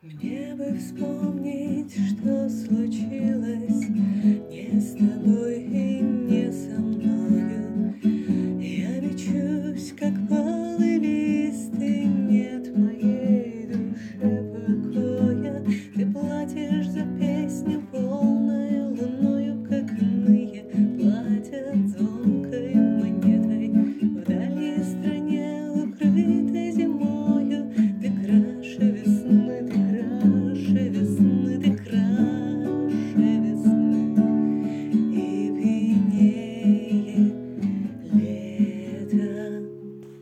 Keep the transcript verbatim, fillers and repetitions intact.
Мне бы вспомнить, что случилось не с тобой и